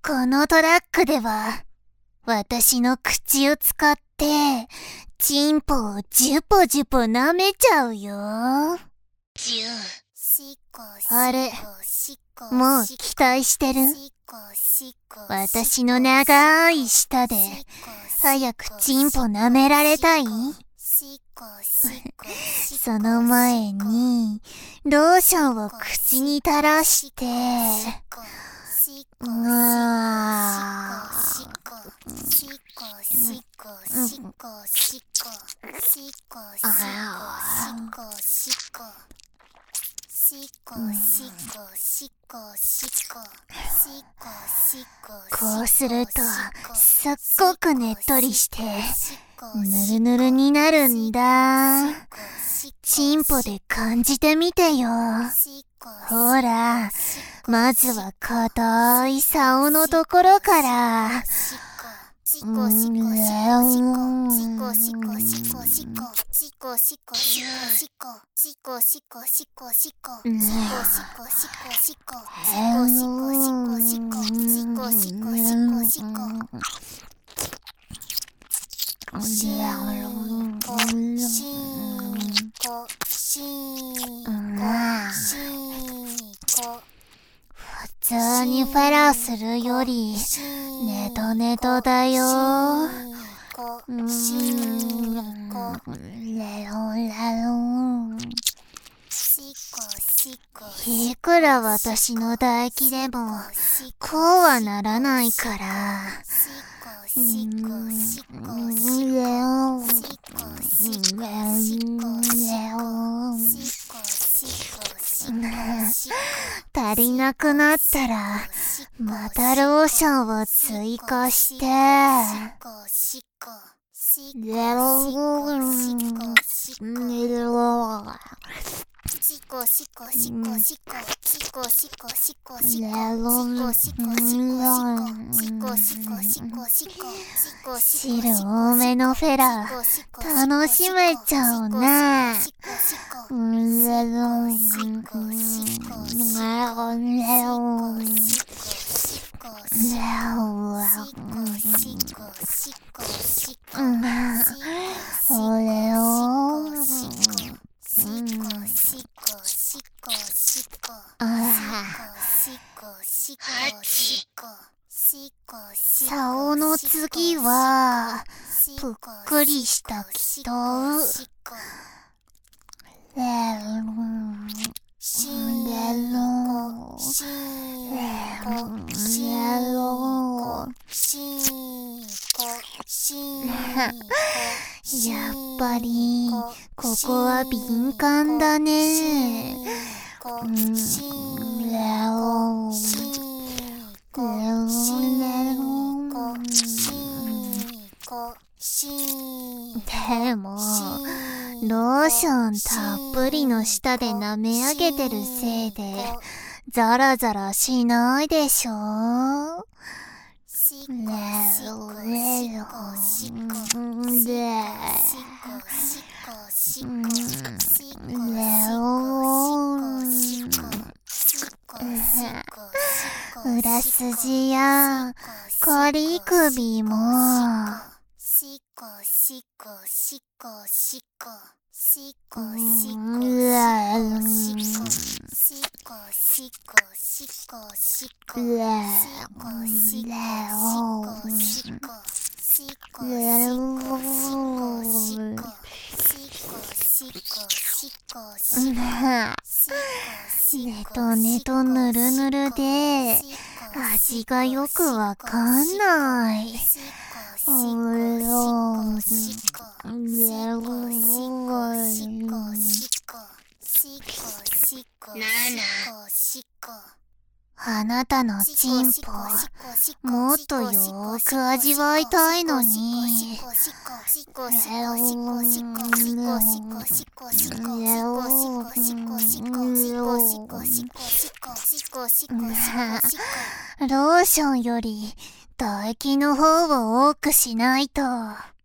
このトラックでは、私の口を使って、チンポをジュポジュポ舐めちゃうよ。あれ、もう期待してる？私の長い舌で、早くチンポ舐められたい？その前に、ローションを口に垂らして、こうすると、すっごくねっとりして、ぬるぬるになるんだ。チンポで感じてみてよ。ほら、まずは硬い竿のところから。普通にフェラーするより、ネトネトだよ。いくら私の唾液でも、こうはならないから。足りなくなったら、またローションを追加して、汁多めのフェラー、楽しめちゃうね。竿の次は、ぷっくりした祈祷。やっぱり、ここは敏感だね。でも、ローションたっぷりの舌で舐め上げてるせいで、ザラザラしないでしょ？裏筋やコリ首も、ネトネトぬるぬるで、味がよくわかんない。あなたのチンポ、もっとよーく味わいたいのに。ローションより唾液の方を多くしないと。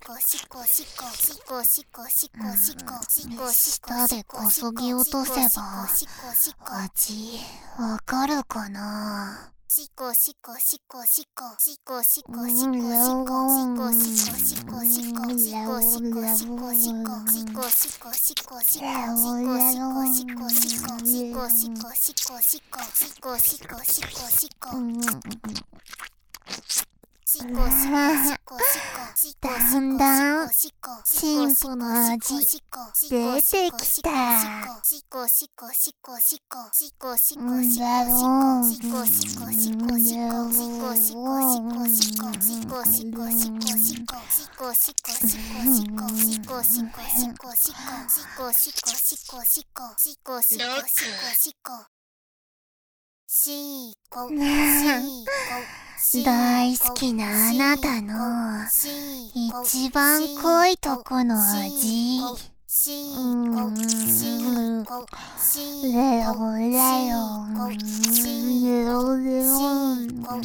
舌でこそぎ落とせば味わかるかな。だんだんチンポの味出てきた。大好きなあなたの一番濃いとこの味。レオレオレオレオ。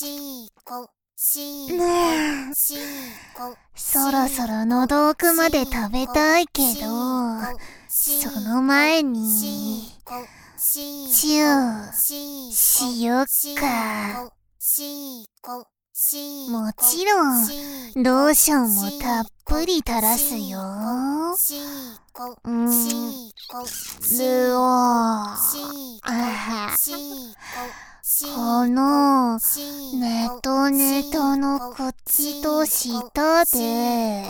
そろそろ喉奥まで食べたいけど、その前にチューしよっか。もちろんローションもたっぷり垂らすよ。ルオこのネトネトの口と舌で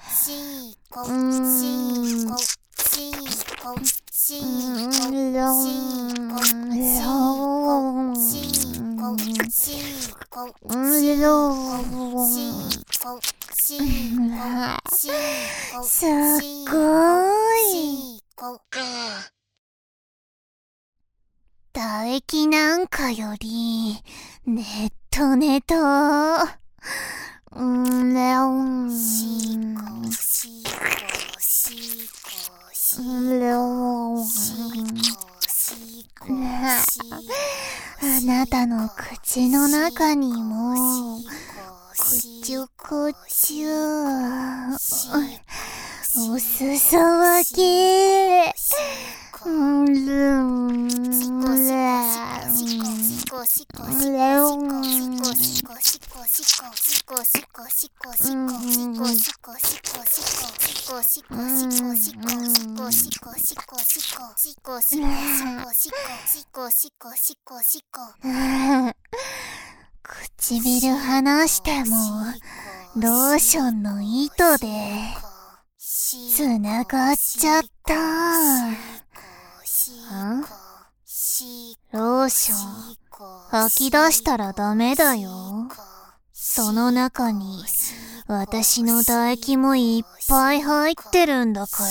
すっごい。唾液なんかよりネトネト。レオンレオン。あなたの口の中にもこちゅこちゅおすそ分け。レオン唇離してもローションの糸でつながっちゃった。ローション吐き出したらダメだよ。その中に私の唾液もいっぱい入ってるんだから。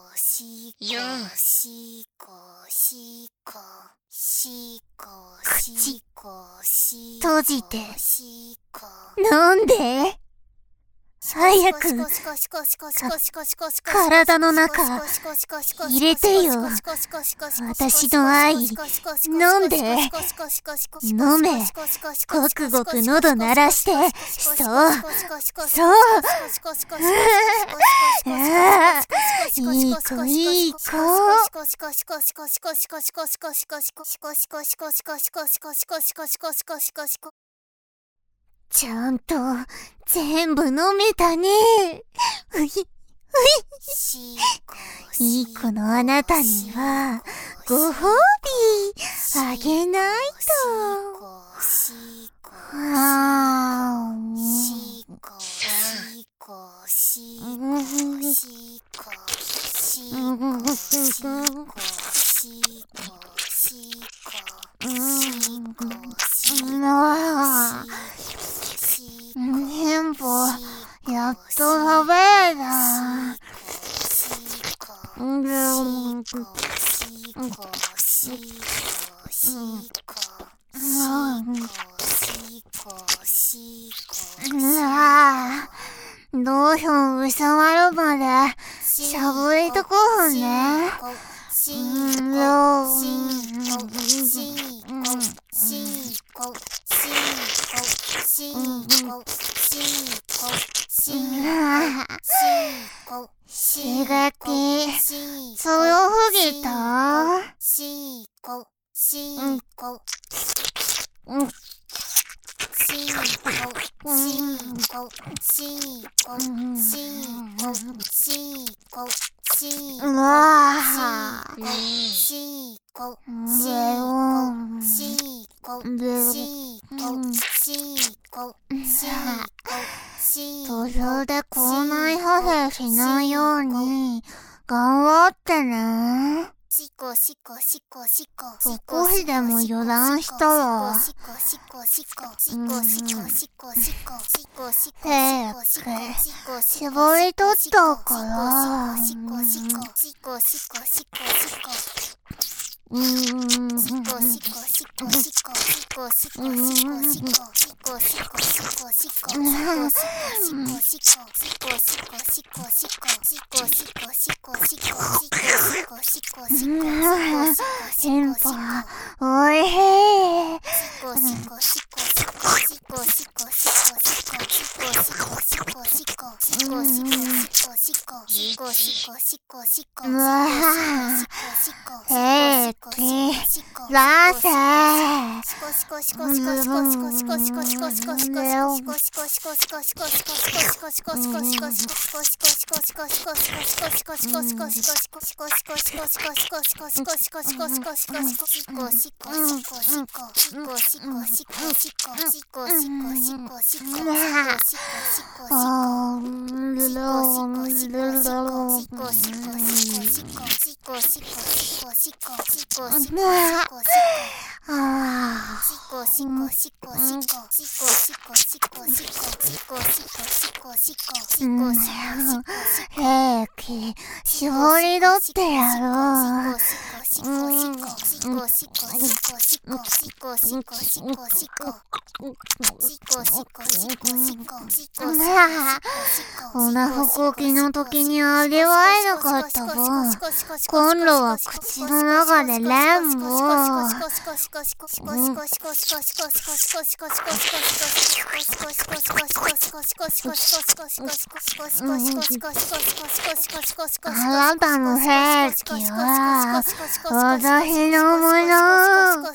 口閉じて。なんで？早く体の中入れてよ。私の愛飲んで飲め。ごくごく喉鳴らして。そうそういい子いい子。ちゃんと全部飲めたね。いい子のあなたにはご褒美あげないと。全部やっと食べれた。ローション収まるまでしゃぶりとこうね。 刺激強すぎた？うわぁ。途中で口内破片しないように頑張ってね。少しでも油断したら早く絞り取ったから。進歩おいしい。ラセ平気、絞り取ってやろう。お腹呼吸の時に味わえなかった分、今度は口の中で連舞。あなたの兵器は私のもの。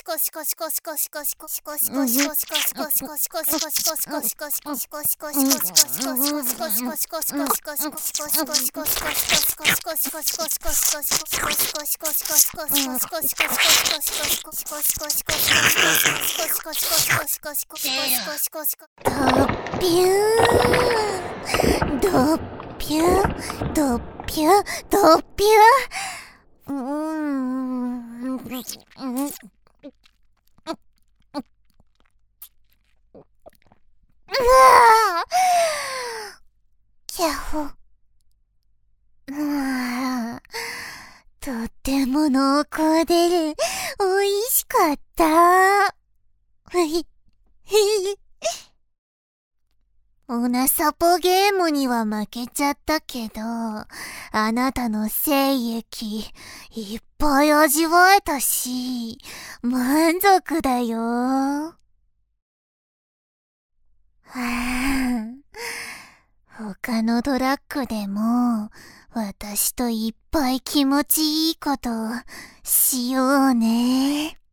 ドピュードピュードピュー。キャホ。とっても濃厚で美味しかった。オナサポゲームには負けちゃったけど、あなたの精液いっぱい味わえたし、満足だよ。他のドラッグでも私といっぱい気持ちいいことしようね。